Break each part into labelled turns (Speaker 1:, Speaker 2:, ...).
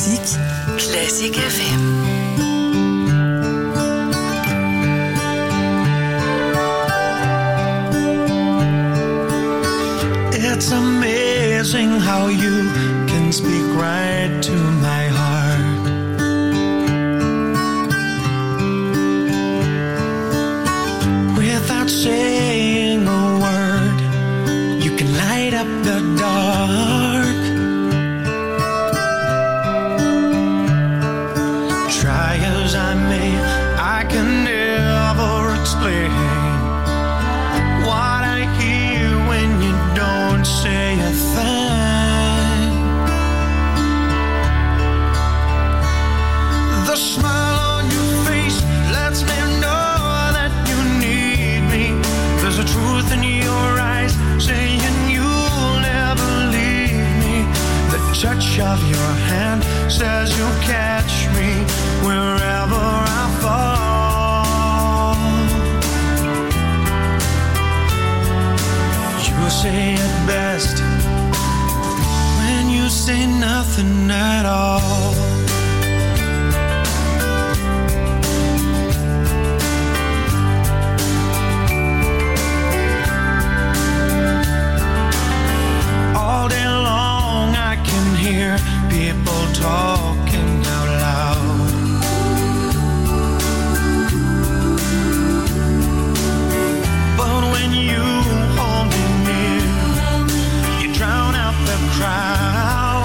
Speaker 1: musique, Classic FM.
Speaker 2: It's amazing how you can speak right to my heart. Without saying a word, you can light up the dark. Try as I may, I can never explain what I hear when you don't say a thing. The smile on your face lets me know that you need me. There's a truth in your eyes saying you'll never leave me. The touch of your hand says you'll catch me wherever I fall. You say it best when you say nothing at all. All day long I can hear people talking out loud. But when you hold me near, you drown out the crowd.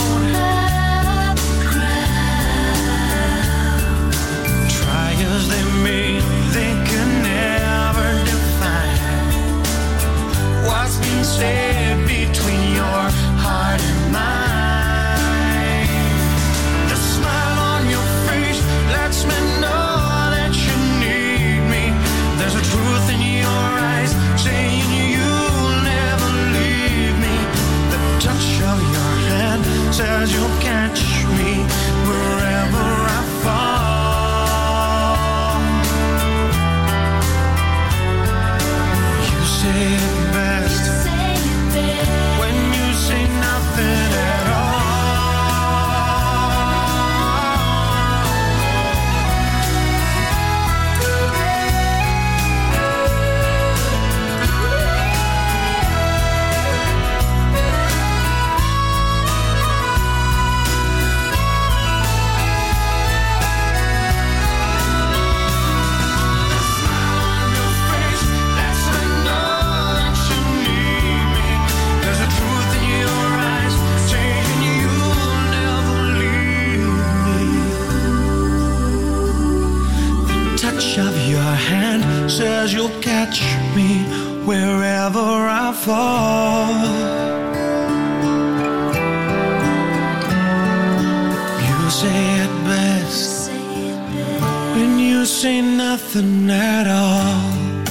Speaker 2: Try as they may, they can never define what's been said between your heart and mine. The smile on your face lets me know that you need me. There's a truth in your eyes saying you'll never leave me. The touch of your hand says you'll catch me wherever I fall. You say it best when you say nothing at all. Of your hand says you'll catch me wherever I fall. You say it best when you say nothing at all.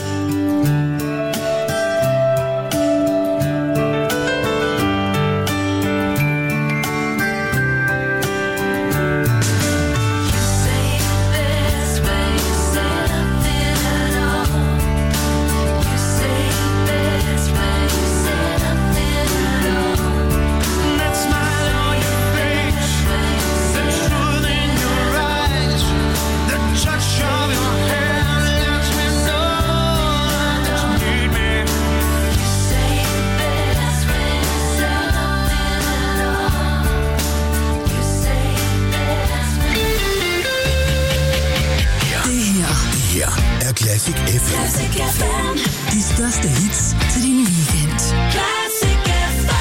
Speaker 3: Classic FM.
Speaker 1: Classic FM. De største hits til din weekend. Classic FM.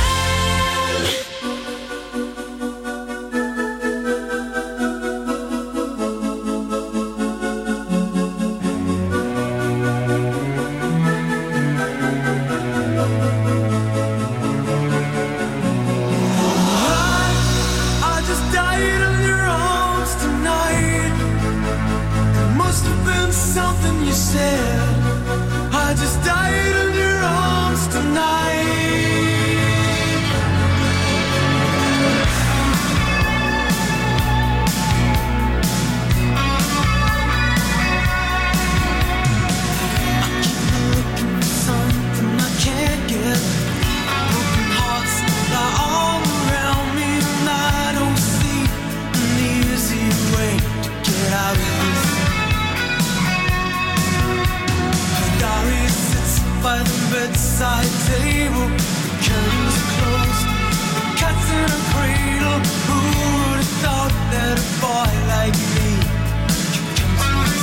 Speaker 2: I just died in your arms tonight. It must have been something you said. I just died in your arms tonight. I keep looking for something I can't get. Broken hearts lie all around me and I don't see any table, the curtains are closed, the cat's in a cradle. Who would have thought that a boy like me could come to this?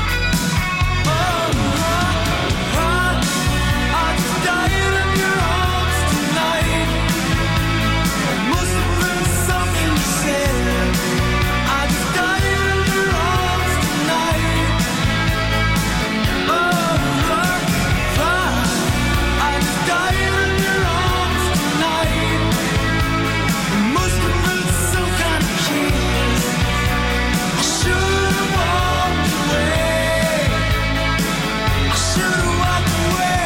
Speaker 2: I just died in your arms tonight. It must have been something you said. I just died in your arms tonight. I just died in your arms tonight. It must have been some kind of kiss. I should have walked away. I should have walked away.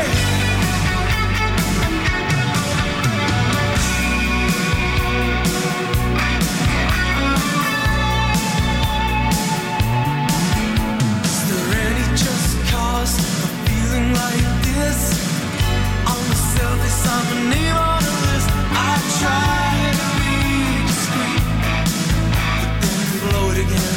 Speaker 2: Is there any just cause for feeling like this? On the surface, I'm a name on a list. I try to be discreet, but then blow it again.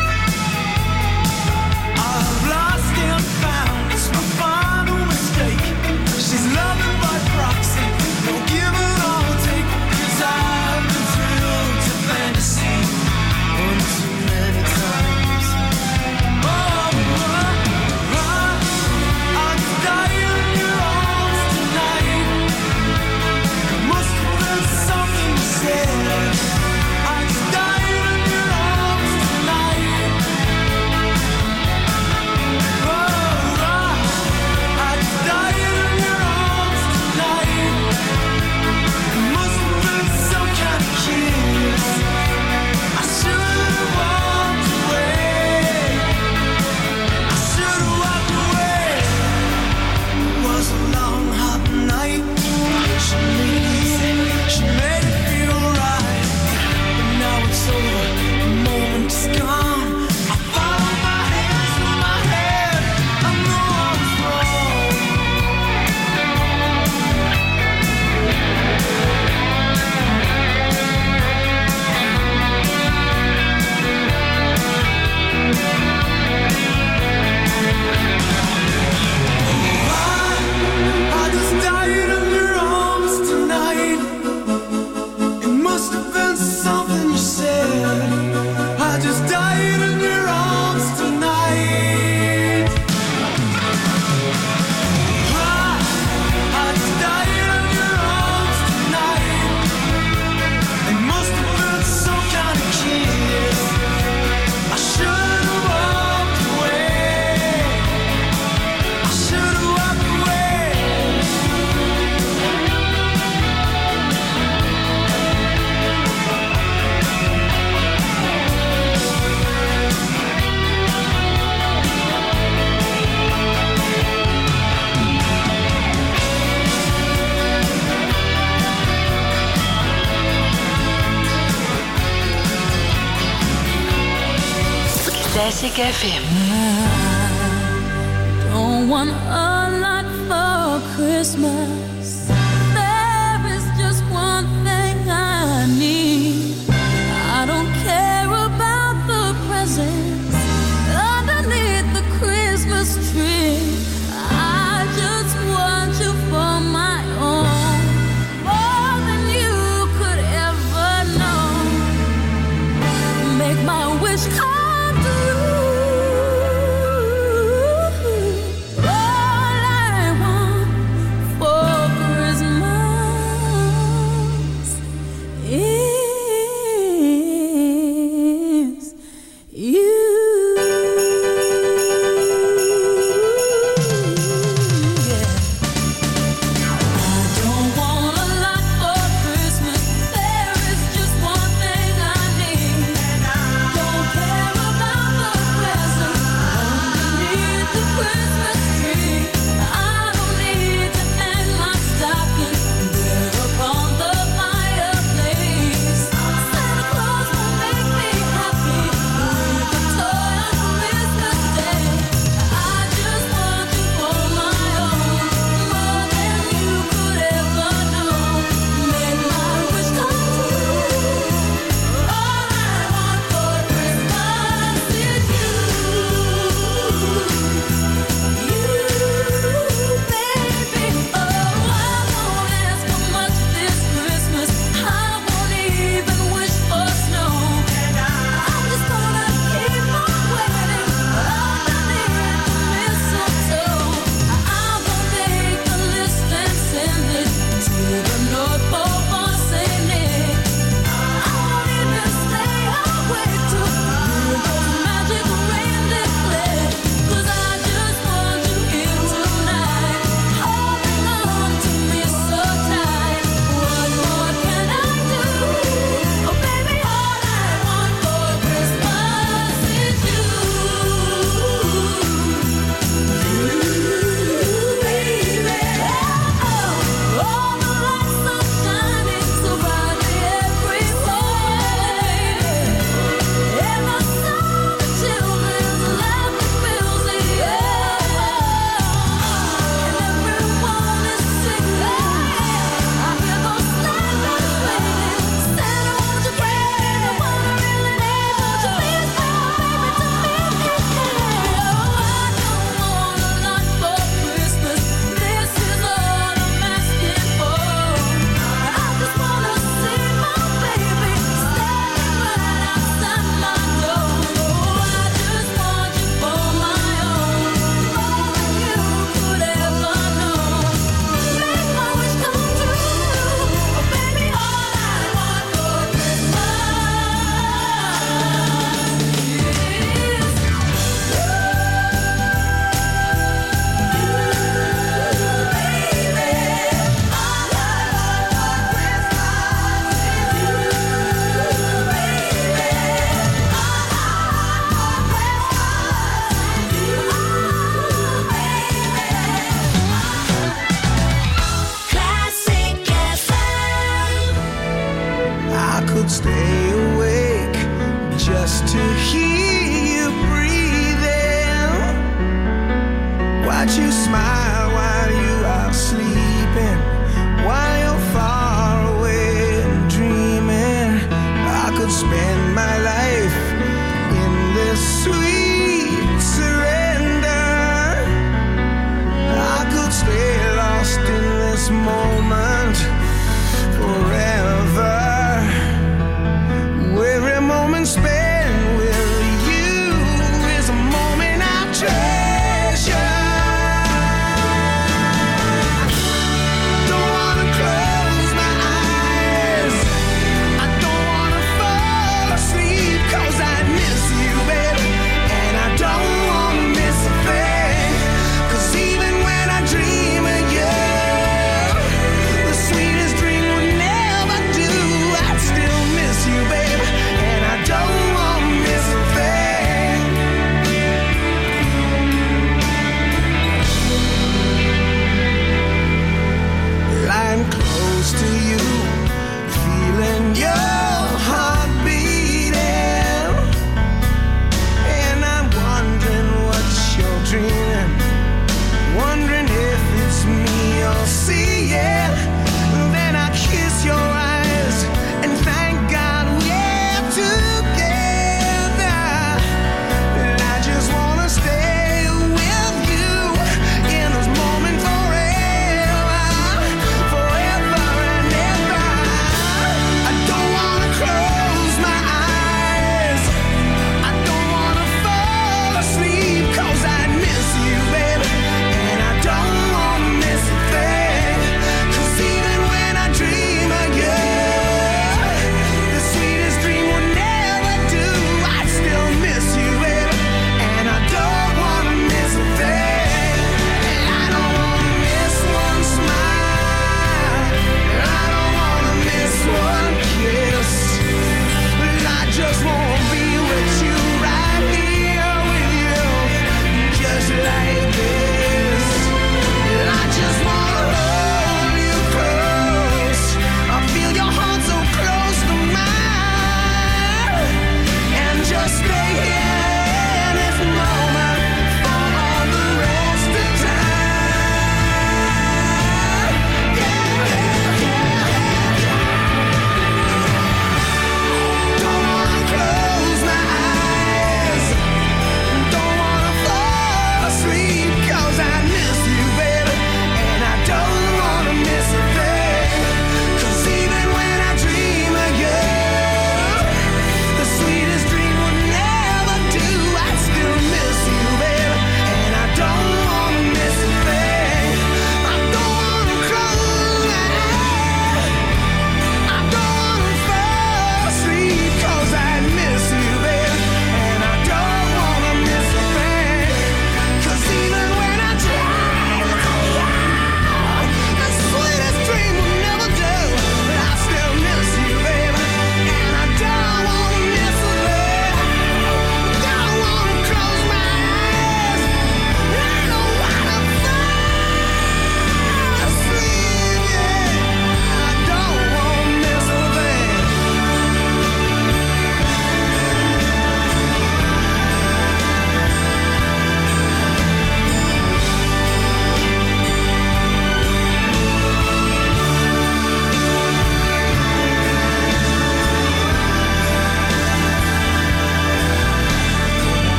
Speaker 2: I've lost and found, it's my final mistake. She's loving by proxy, no give and all take. 'Cause I've been thrilled to fantasy one too many times. I just died in your arms tonight. It must have been something you said. I just died in your arms tonight. I just died in your arms tonight. It must have been some kind of kiss. I should have walked away. I should have walked away. It was a long, hot night. She made it easy, she made it feel right. But now it's over, the moment is gone. I follow my hands through my head. I know I was wrong. I just died in your arms tonight. It must have been something you said. I just died in your arms tonight. I just died in your arms tonight. It must have been some kind of kiss. I should have walked away. I should have walked away.
Speaker 1: Classic FM.
Speaker 3: Don't want a lot for Christmas. There is just one thing I need. I don't care about the presents underneath the Christmas tree. I just want you for my own, more than you could ever know. Make my wish come. All I want for Christmas
Speaker 2: stay awake just to hear you breathing. Watch you smile while you are sleeping, while you're far away and dreaming. I could spend my life in this sweet surrender. I could stay lost in this moment forever. Every moment spent with you is a moment I treasure.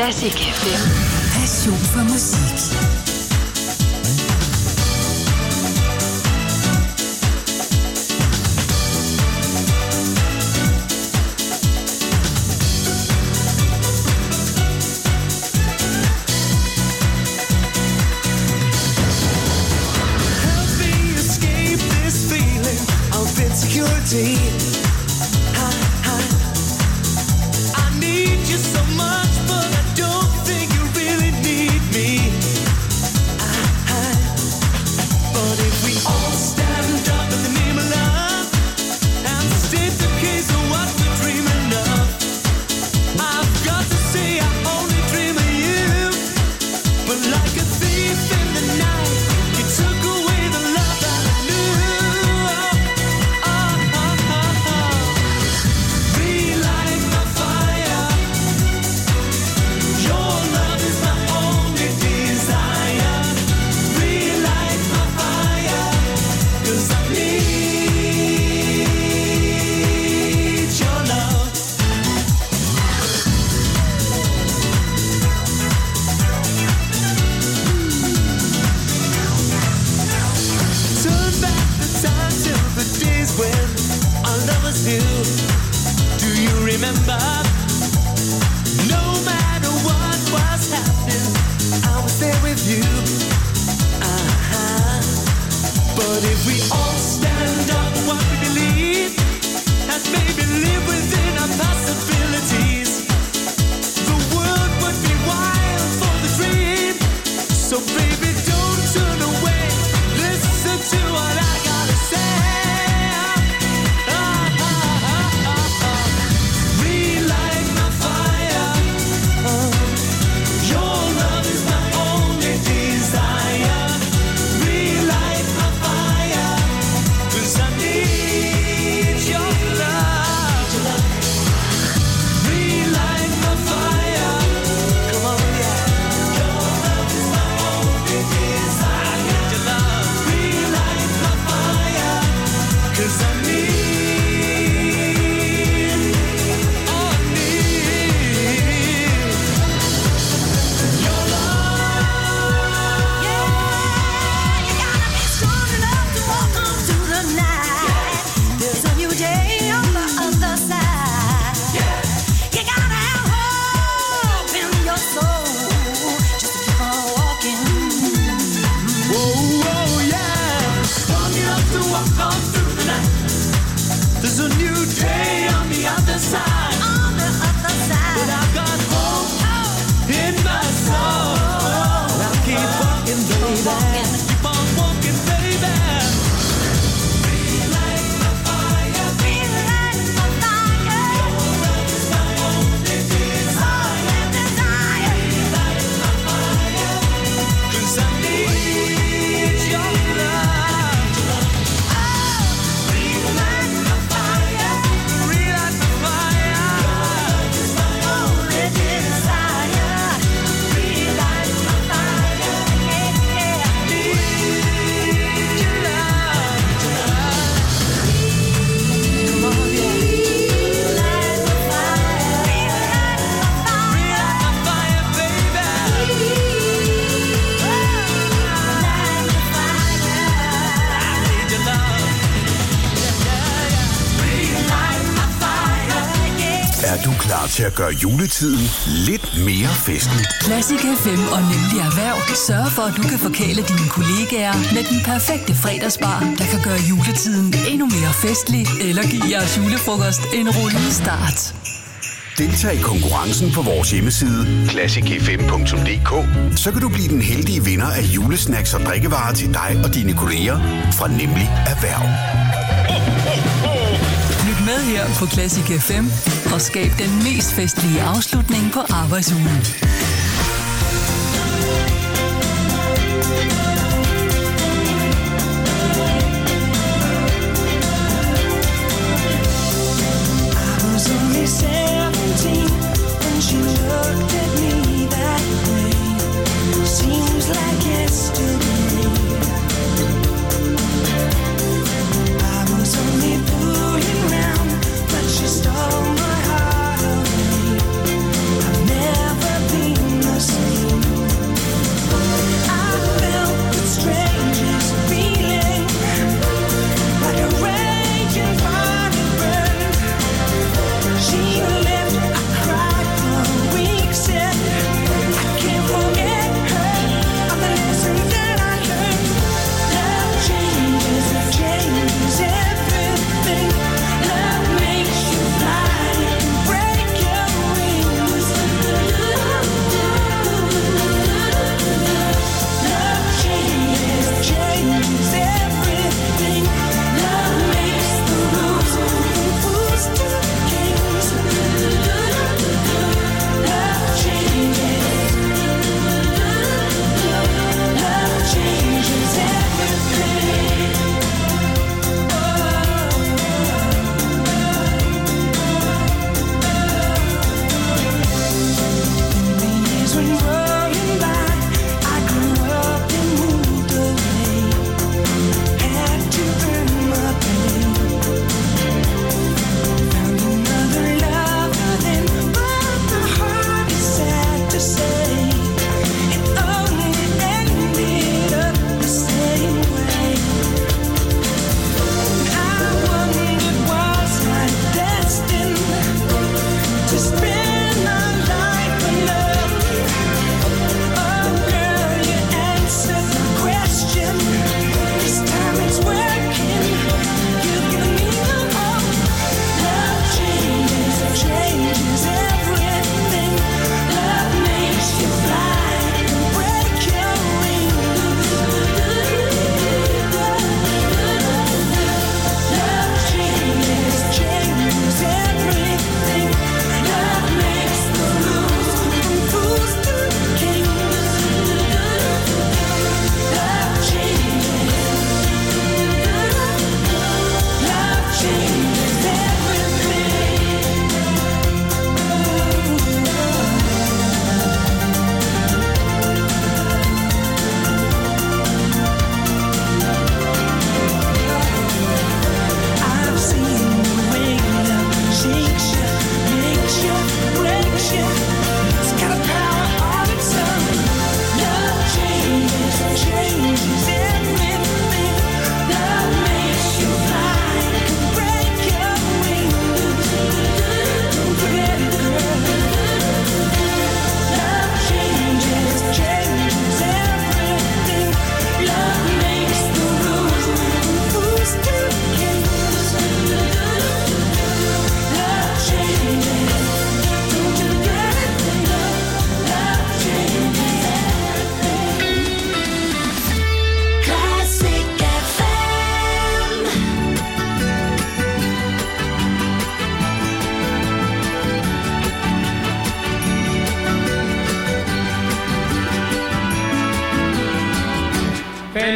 Speaker 1: Classic FM. Passion for musik.
Speaker 2: I need you so much, but I don't think you really need me. But if we all stand up in the name of love and state the case of what we're dreaming of, I've got to say I only dream of you. But like a thief in the night, you took away the love that I knew. Do you remember? No matter what was happening, I was there with you. But if we all stand up for what we believe, and maybe live within our possibilities, the world would be wild for the dream. So baby, don't turn away. Listen to what I gotta say.
Speaker 4: Til at gøre juletiden lidt mere festlig.
Speaker 1: Classic FM og Nemlig Erhverv sørger for, at du kan forkæle dine kollegaer med den perfekte fredagsbar, der kan gøre juletiden endnu mere festlig eller give jeres julefrokost en rullende start.
Speaker 4: Deltag i konkurrencen på vores hjemmeside classicfm.dk, så kan du blive den heldige vinder af julesnacks og drikkevarer til dig og dine kolleger fra Nemlig Erhverv.
Speaker 1: Lyt med her på Classic FM og skab den mest festlige afslutning på arbejdsugen.
Speaker 2: Stole my heart away. I've never been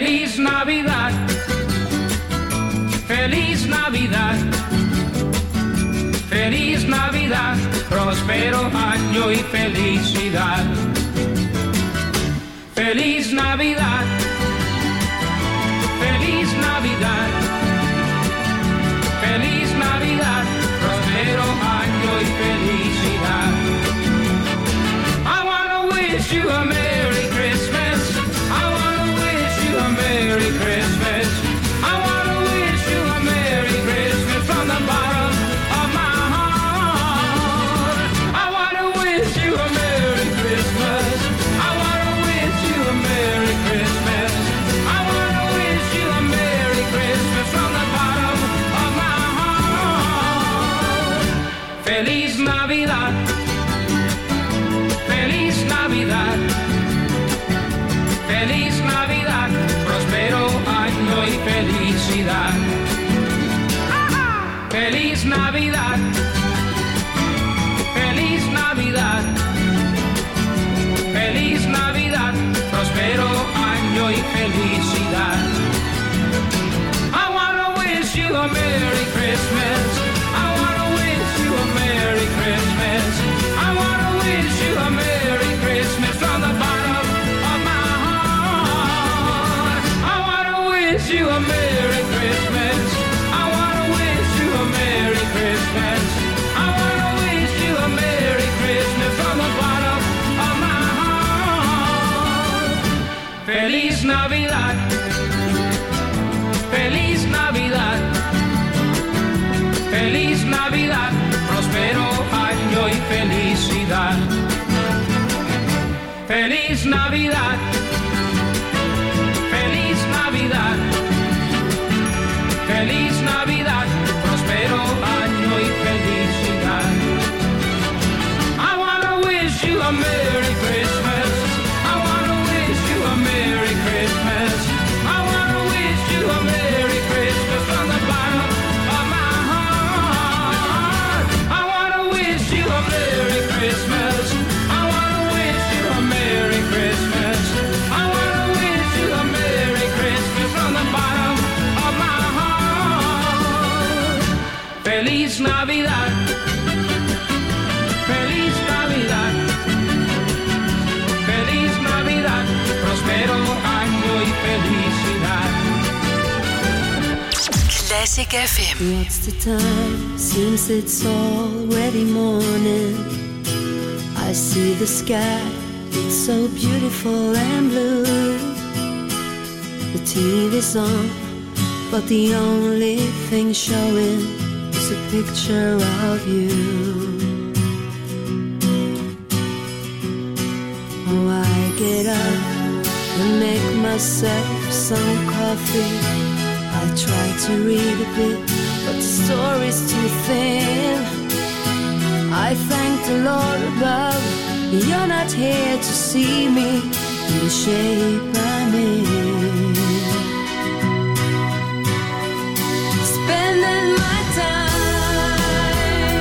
Speaker 2: Feliz Navidad, feliz Navidad, feliz Navidad, próspero año y felicidad. Feliz Navidad, feliz Navidad, feliz Navidad, próspero año y felicidad. I wanna wish you a Merry Christmas. I wanna wish you a Merry Christmas. I wanna wish you a Merry Christmas from the bottom of my heart. I wanna wish you a Merry Christmas. I wanna wish you a Merry Christmas. I wanna wish you a Merry Christmas from the bottom of my heart. Feliz Navidad, feliz Navidad, feliz Navidad, próspero año y felicidad. Feliz Navidad, feliz Navidad, feliz Navidad, próspero año y felicidad. I wanna wish you a Merry Christmas. I wanna wish you a Merry Christmas. I wanna wish you a Merry Christmas from the bottom of my heart. I wanna wish you a Merry Christmas. I wanna wish you a Merry Christmas. I wanna wish you a Merry Christmas from the bottom of my heart. Feliz Navidad, feliz Navidad, feliz Navidad, próspero año y felicidad. Feliz Navidad, feliz Navidad, feliz Navidad, próspero año y felicidad. I wanna wish you a Merry Christmas. I wanna wish you a Merry Christmas. I wanna wish you a Merry Christmas from the bottom of my heart. I wanna wish you a Merry Christmas. I wanna wish you a Merry Christmas. I wanna wish you a Merry Christmas from the bottom of my heart. Feliz Navidad, feliz Navidad, feliz Navidad, próspero año y felicidad.
Speaker 1: Classic FM.
Speaker 3: What's the time? Seems it's already morning. I see the sky, it's so beautiful and blue. The TV's on, but the only thing showing is a picture of you. Oh, I get up and make myself some coffee. I try to read a bit, but the story's too thin. I thank the Lord above, you're not here to see me in the shape I'm in. Spending my time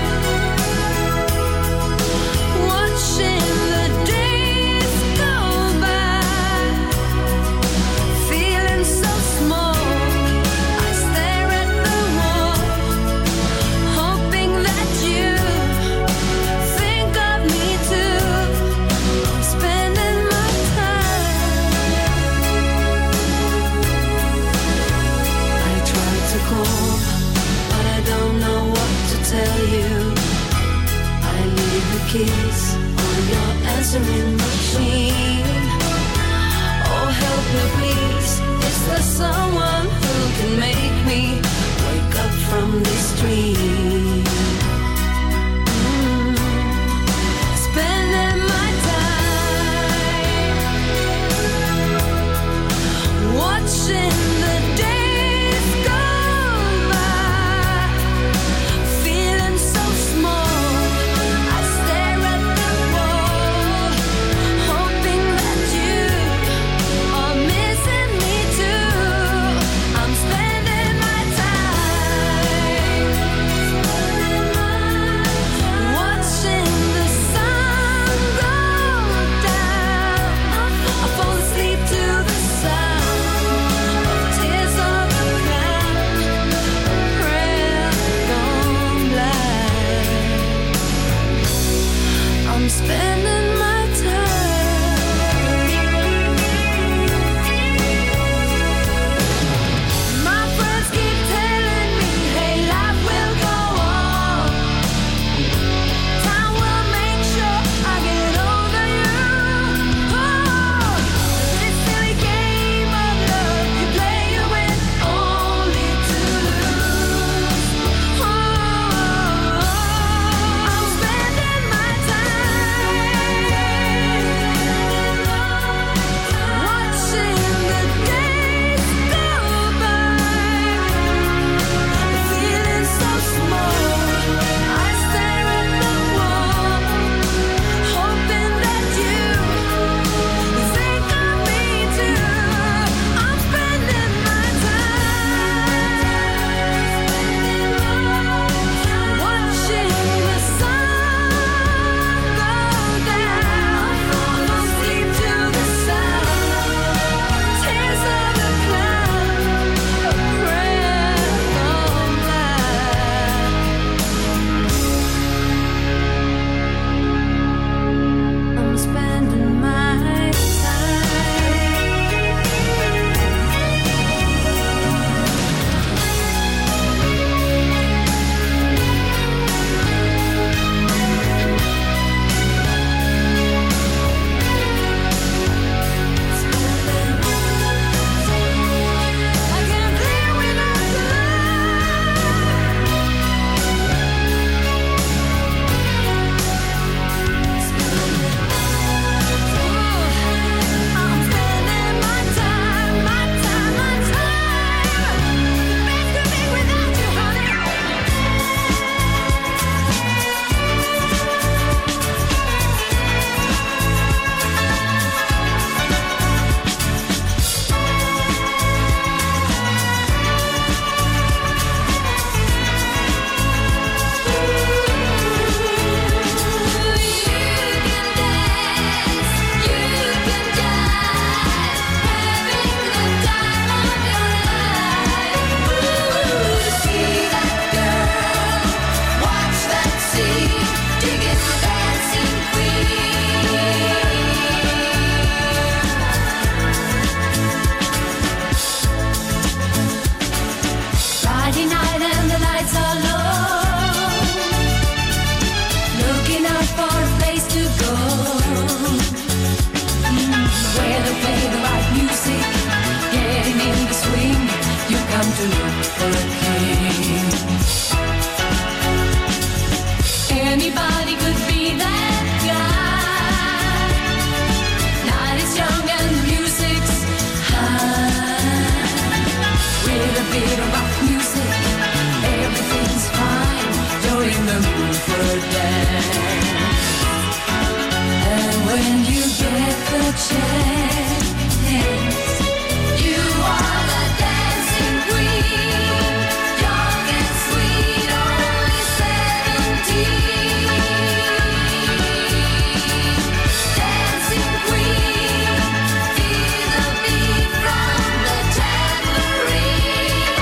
Speaker 3: watching the days go by, feeling so small. I stare at the wall, hoping that you think of me too. I'm spending my time. I try to call, but I don't know what to tell you. I leave the keys on your answering machine. Oh, help me please, is there someone who can make me wake up from this dream? Spending my time watching the days go by, feeling so small. I stare at the wall, hoping that you are missing me too. I'm spending my time time to look for a king. Anybody could be that guy. Night is young and the music's high. With a bit of rock music, everything's fine. You're in the mood for a dance. And when you get the chance, you are the dancing queen. Young and sweet, only 17. Dancing queen, feel the beat from the tambourine.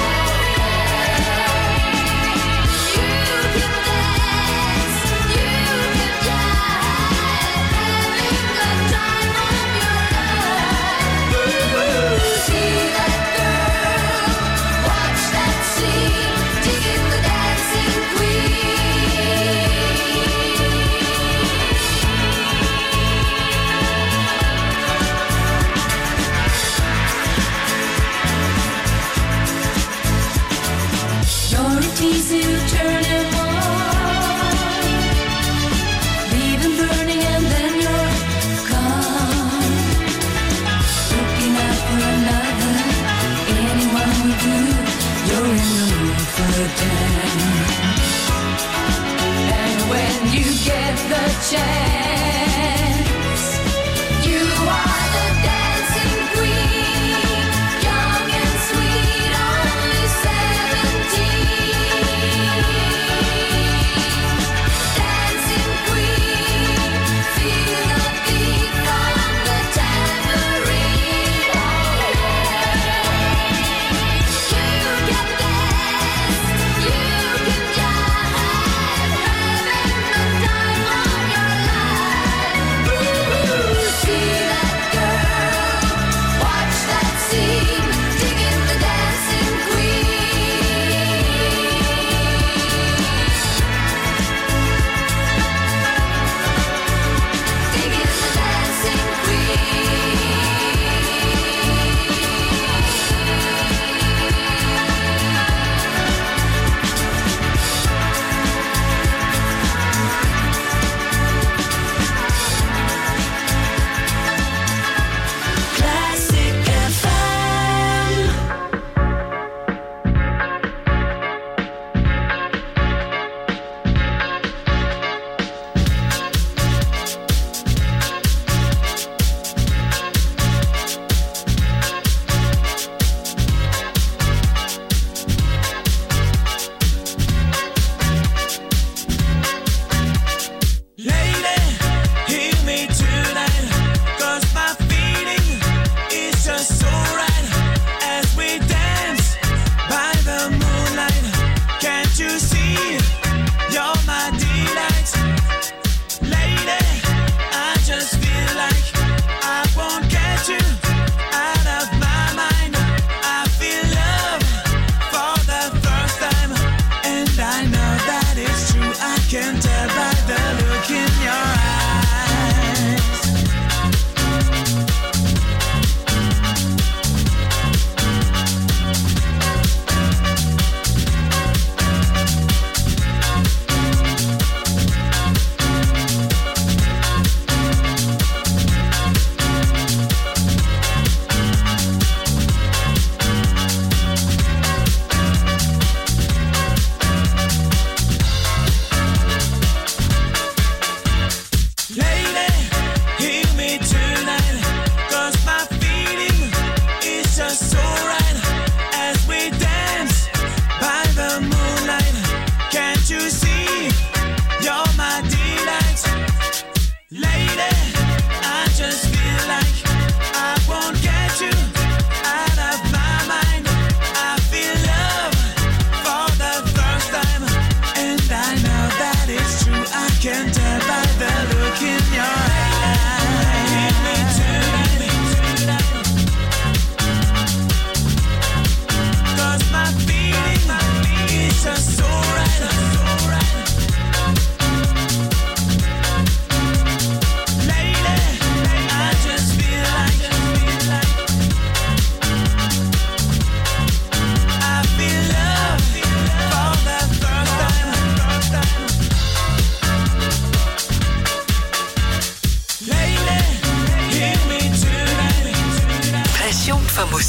Speaker 3: You can dance, you can jive, having the time of your life.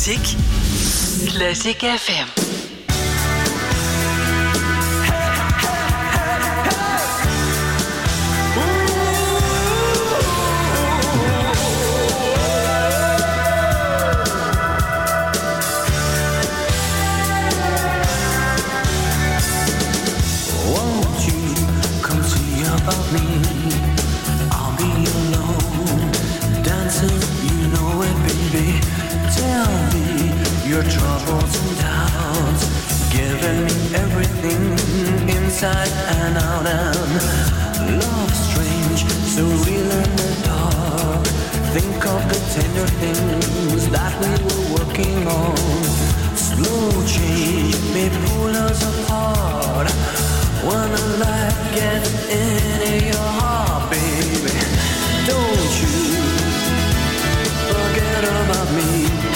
Speaker 1: musik. Classic FM.
Speaker 2: About me, I'll be alone, dancing, you know it, baby. Tell me your troubles and doubts, giving me everything inside and out. And love strange, so real in the dark. Think of the tender things that we were working on. Slow change may pull us apart. When the light gets into your heart, baby, don't you forget about me.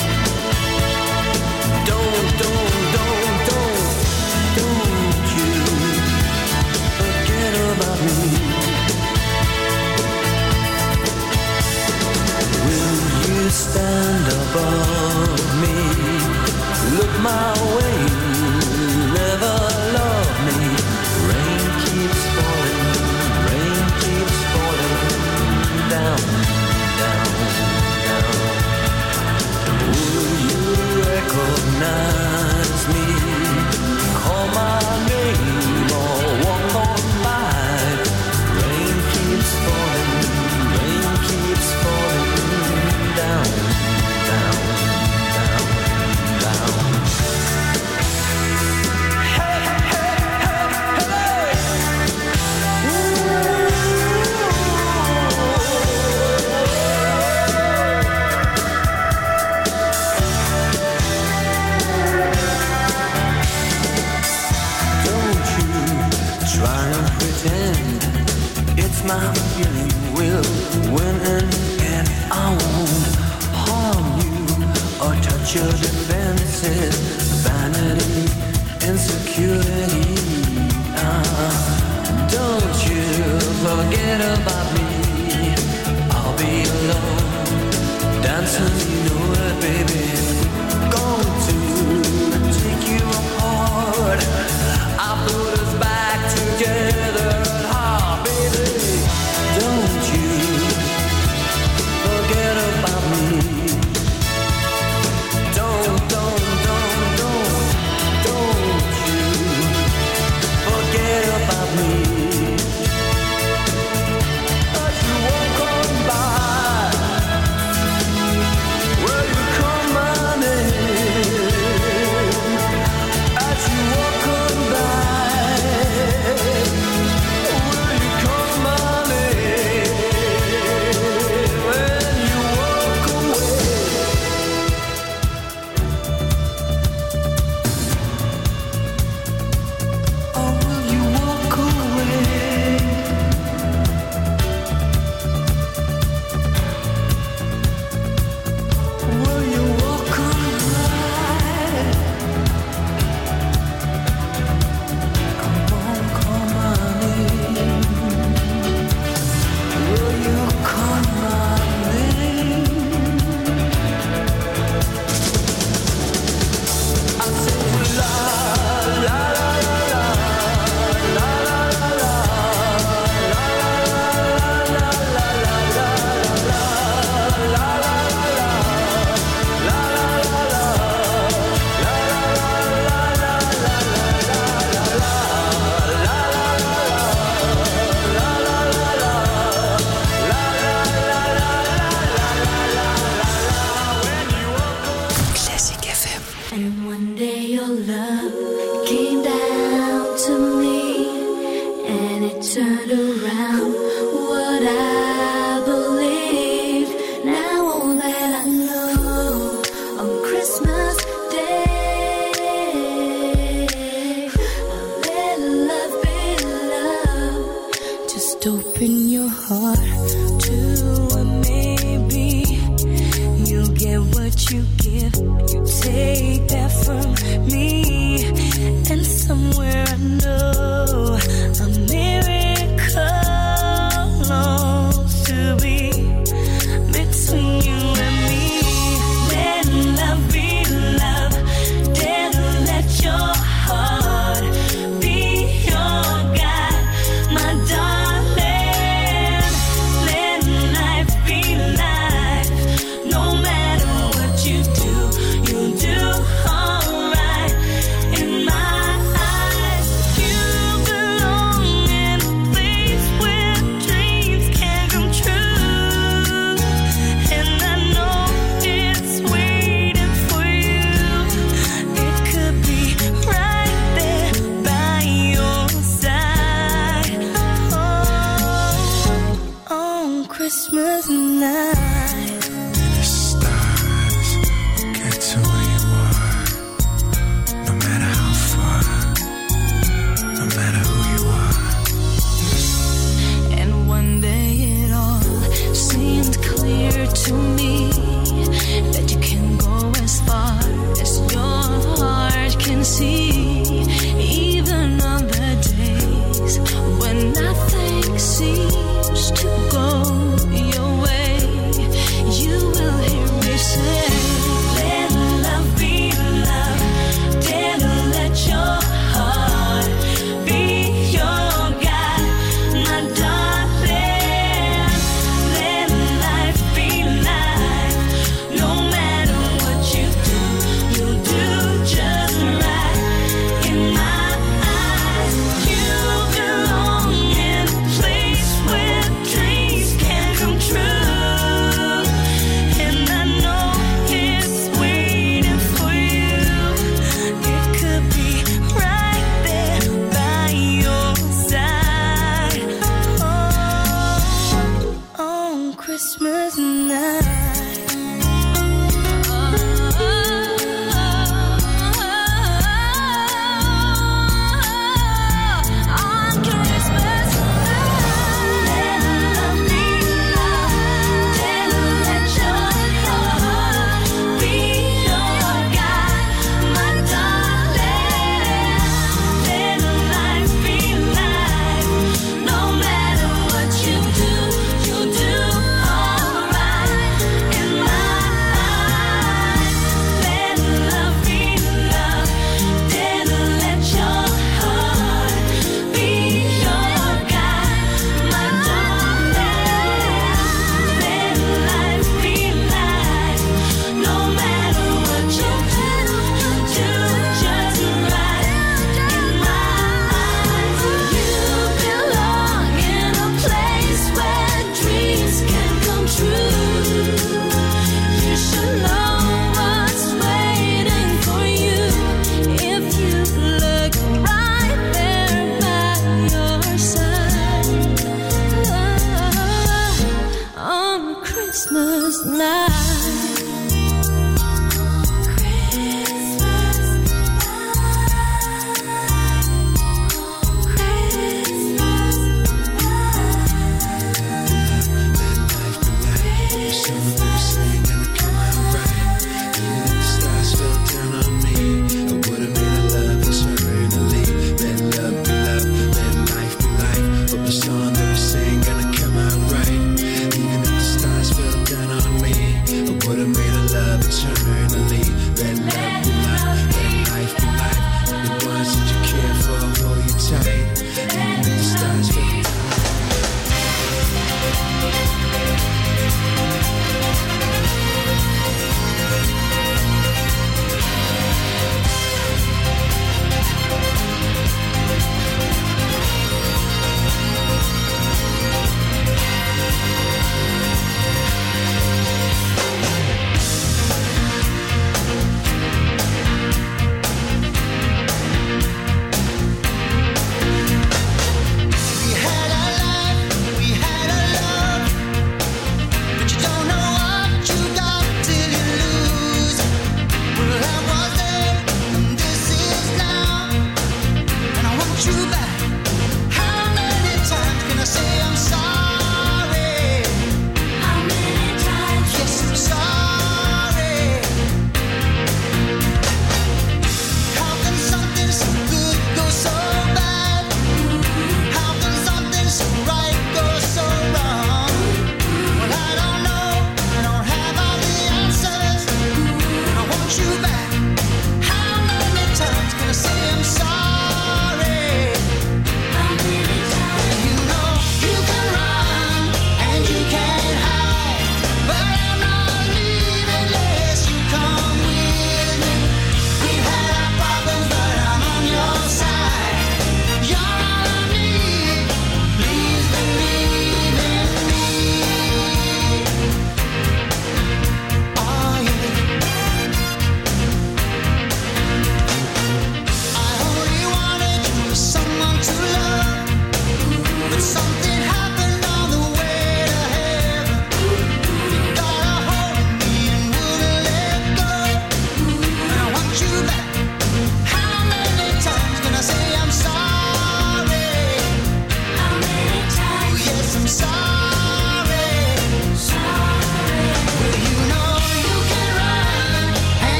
Speaker 2: Don't you forget about me. Will you stand above me? Look my way, never love me. Rain keeps falling down, down, down. Will you recognize me? Call my name or walk on by. Rain keeps falling down, down, down, down. It's my feeling will win in the end. I won't harm you or touch your defenses. Vanity, insecurity. Don't you forget about me. I'll be alone, dancing, you know it, baby. Going to take you apart. I put us back together. Don't you forget about me. Don't you forget about me. As you walk on by, will you call my name? As you walk on by, will you call my name? When you walk away, or will you walk away? Will you walk on by? Come on, call my name. Will you call my name? I say la la la la la la la
Speaker 1: Classic FM.
Speaker 3: And one day your love came down to me, and it turned around what I believed. Now all that I know on Christmas Day, I'll let love be love. Just open your heart to a maybe. You'll get what you give. You take that from me, and somewhere I know a miracle longs to be between you and me. Let love be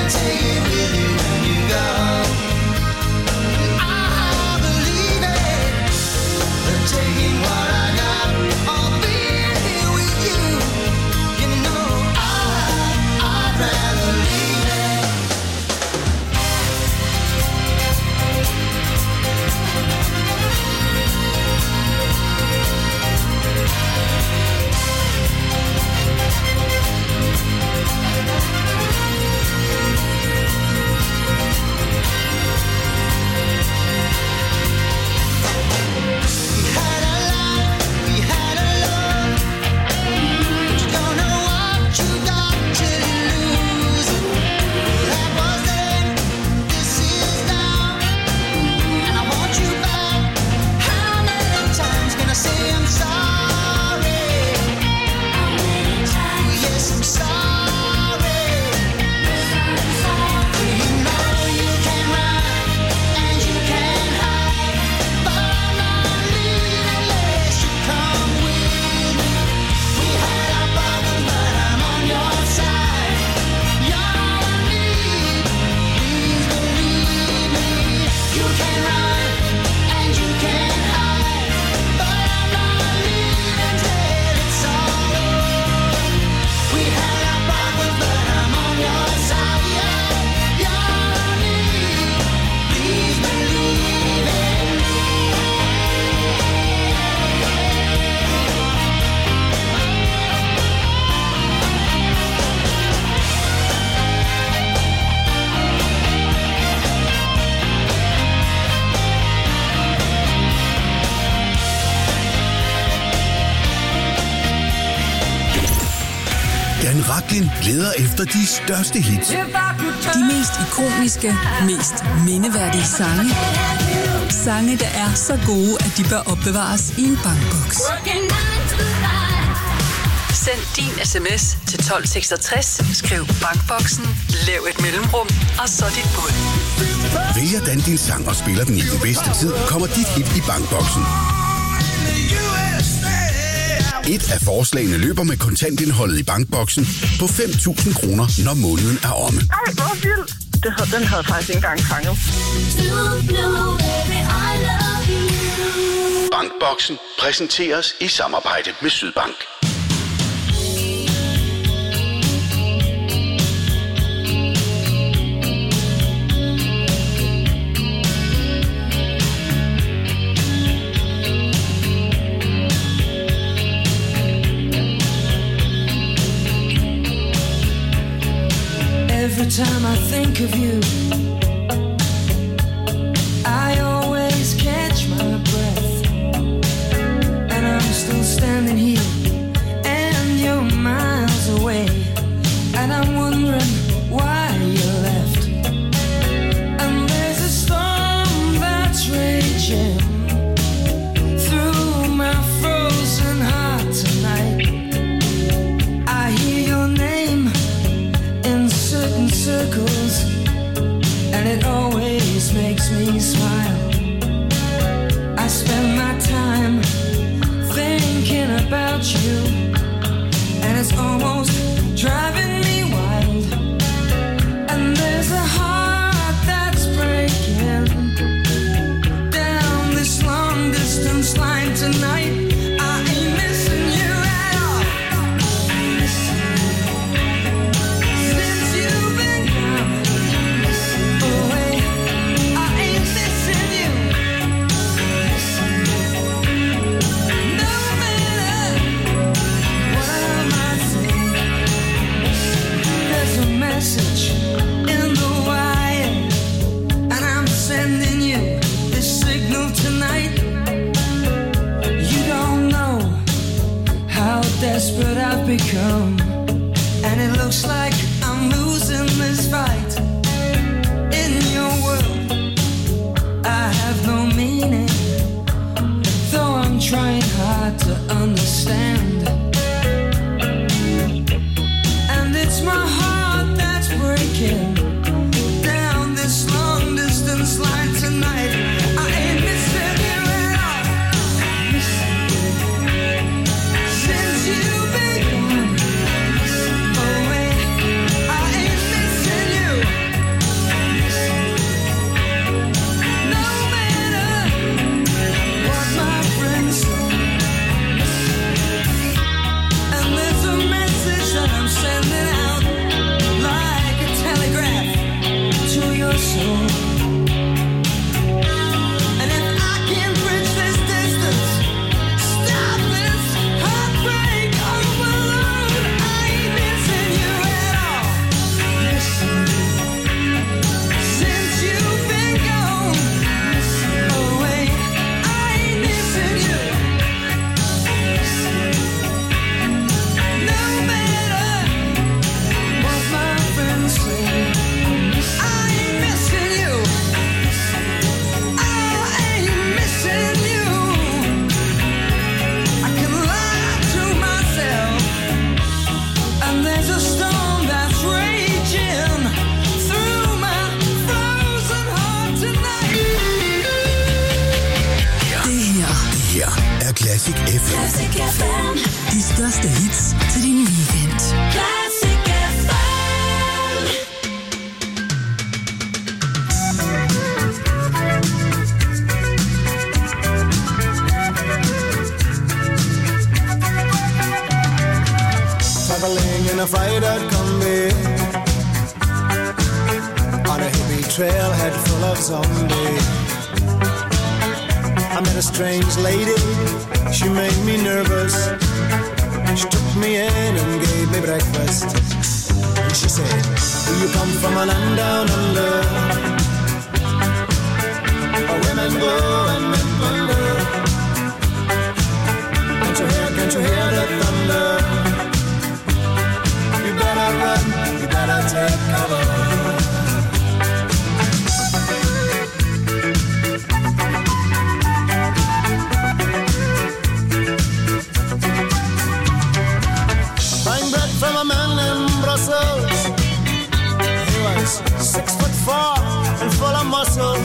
Speaker 4: Dan Rachlin leder efter de største hits.
Speaker 1: De mest ikoniske, mest mindeværdige sange. Sange, der er så gode, at de bør opbevares i en bankboks. Send din sms til 1266, skriv bankboksen, lav et mellemrum, og så dit bud.
Speaker 4: Vælger Dan din sang og spiller den i den bedste tid, kommer dit hit i bankboksen. Et af forslagene løber med kontantindholdet i bankboksen på 5.000 kroner, når måneden er omme.
Speaker 5: Ej, hvor vildt. Den havde faktisk ikke engang fanget.
Speaker 4: Bankboksen præsenteres i samarbejde med Sydbank.
Speaker 6: Every time I think of you, I always catch my breath. And I'm still standing here, and you're miles away. And I'm wondering why you left. And there's a storm that's raging through my frozen heart tonight. I hear your name in certain circles, and it always makes me smile. I spend my time thinking about you, and it's almost driving me wild. And there's a heart that's breaking down this long distance line tonight. I ain't missing you at all. Since you've been gone away, I ain't missing you. No matter what I might say, there's a message in the wire, and I'm sending you this signal tonight. You don't know how desperate I've become, and it looks like I'm losing this fight. In your world, I have no meaning, though I'm trying hard to understand. And it's my heart that's breaking down this long distance line tonight. I ain't missing you at all. Since you've been gone away,
Speaker 3: Classic FM.
Speaker 1: De største hits til din weekend.
Speaker 3: Classic FM.
Speaker 7: Traveling in a freighter combi on a hippie trailhead full of zombies. I met a strange lady, she made me nervous. She took me in and gave me breakfast. And she said, do you come from a land down under, where women go and men wonder? Can't you hear the thunder? You better run, you better take cover. Buying bread from a man in Brussels. He was 6'4" and full of muscle.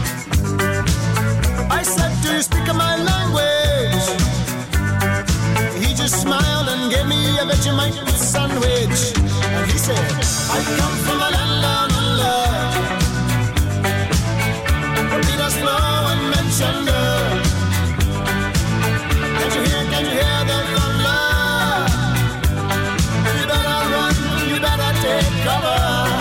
Speaker 7: I said, do you speak my language? He just smiled and gave me a Vegemite sandwich. And he said, I come from a land down under, where Peter's flow and men chunder. Can you hear the thunder? You better run, you better take cover.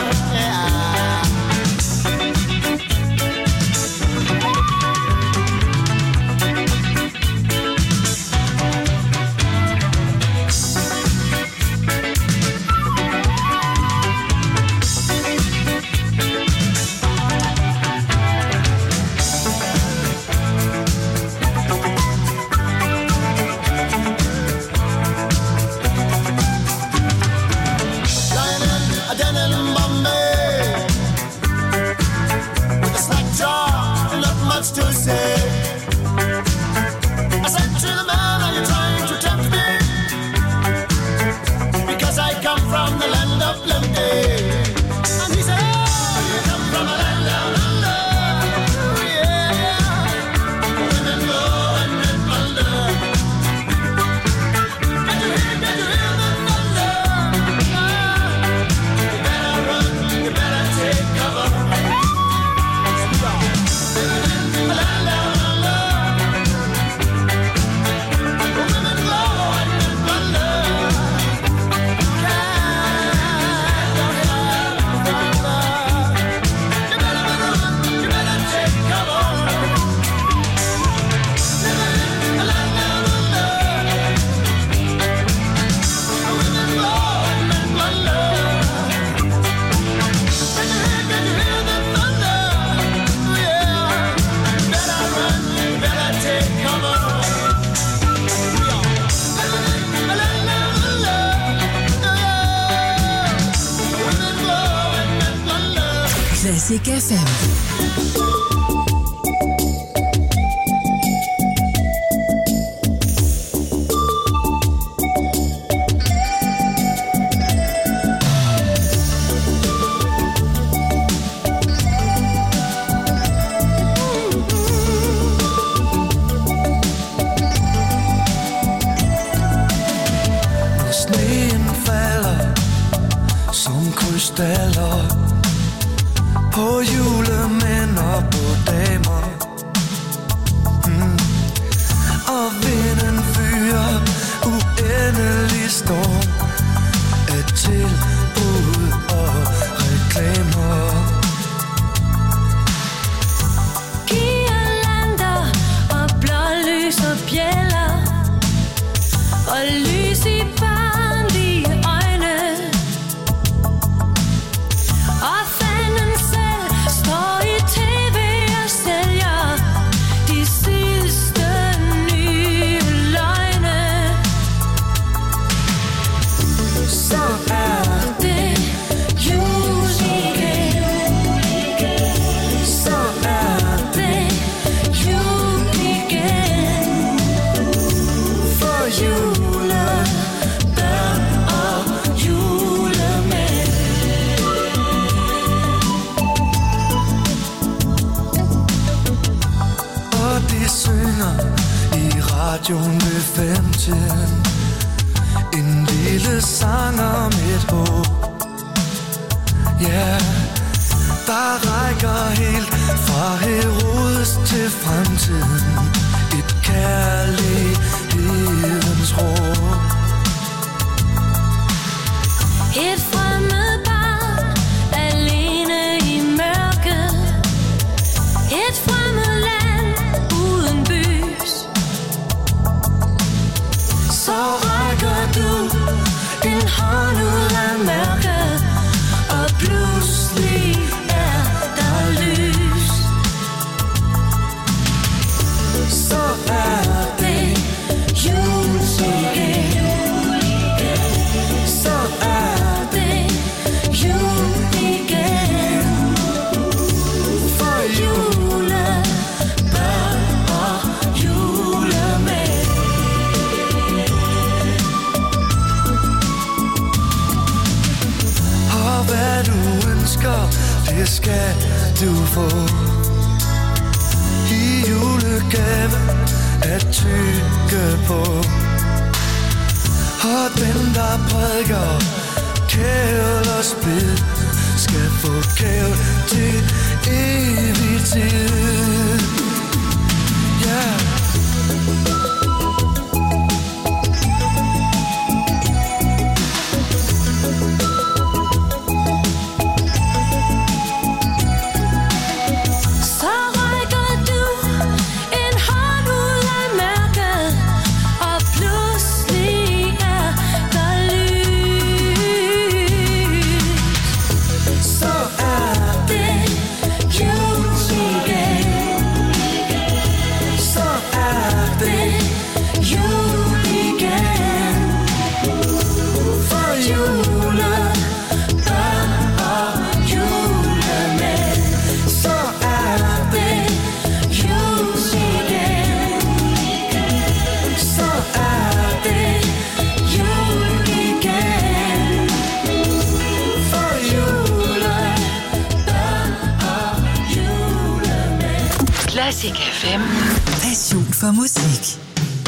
Speaker 7: To say, I said to the man, are you trying to tempt me? Because I come from the land of plenty. And he said, oh, you come from a land down under. Yeah, women go and men plunder. Can you hear the thunder? You better run, you better take cover.
Speaker 1: Classic FM.
Speaker 6: Sneen falder som krystaller på julemænd og på damer. Og vinden fyrer uendelig storm af tilbud og reklamer.
Speaker 3: Girlander og blålys og bjælder og lys i barnlige øjne. Og fanden selv står i tv og sælger de sidste nye løgne.
Speaker 6: Så er radioen ved 5-tiden. En lille sang om et håb. Ja, der rækker helt fra Herodes til fremtiden. Et kærlighedens råb.
Speaker 3: Et fremmed barn alene i mørket. Et fremmed land uden bys. Så rækker du en hånd ud af mørket, og pludselig er der lys. Så er det jul igen. Så er det jul igen. For julebørn og julemænd.
Speaker 6: Og hvad du ønsker, det skal du få. I julegave at tygge på. Og den der prædiker kævel og spil skal få kævel til evig tid. Yeah.
Speaker 1: Classic FM. Passion for musik.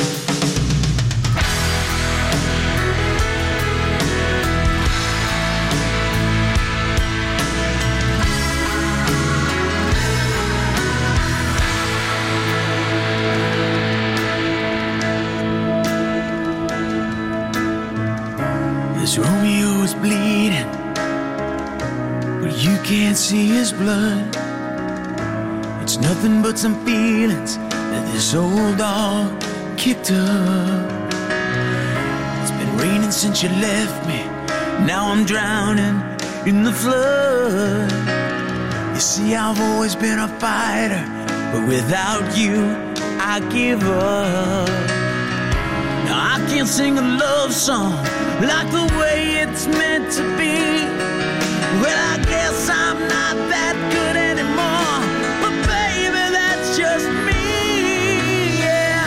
Speaker 2: This Romeo is bleeding, but you can't see his blood. It's nothing but some feelings that this old dog kicked up. It's been raining since you left me. Now I'm drowning in the flood. You see, I've always been a fighter, but without you, I give up. Now I can't sing a love song like the way it's meant to be. Well, I guess I'm not that good anymore, but baby, that's just me. Yeah,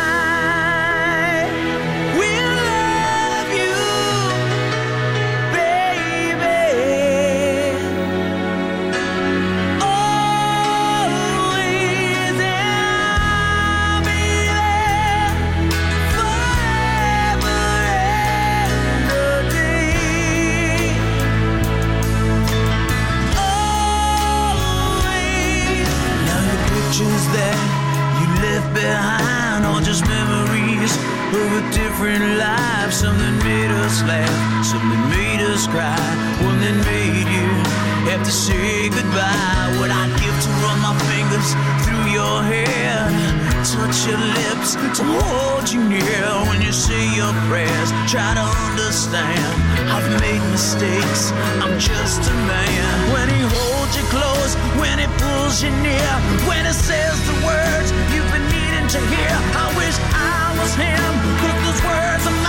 Speaker 2: I will love you, baby, always, and I'll be there forever and a day. Always. Now the pictures that you left behind are just memories of a different life. Something made us laugh, something made us cry, one that made you have to say goodbye. What I'd give to run my fingers through your hair, touch your lips, to hold you near when you say your prayers. Try to understand, I've made mistakes, I'm just a man. When he holds you close, when he pulls you near, when he says the words you've been needing to hear, I wish I was him, 'cause those words are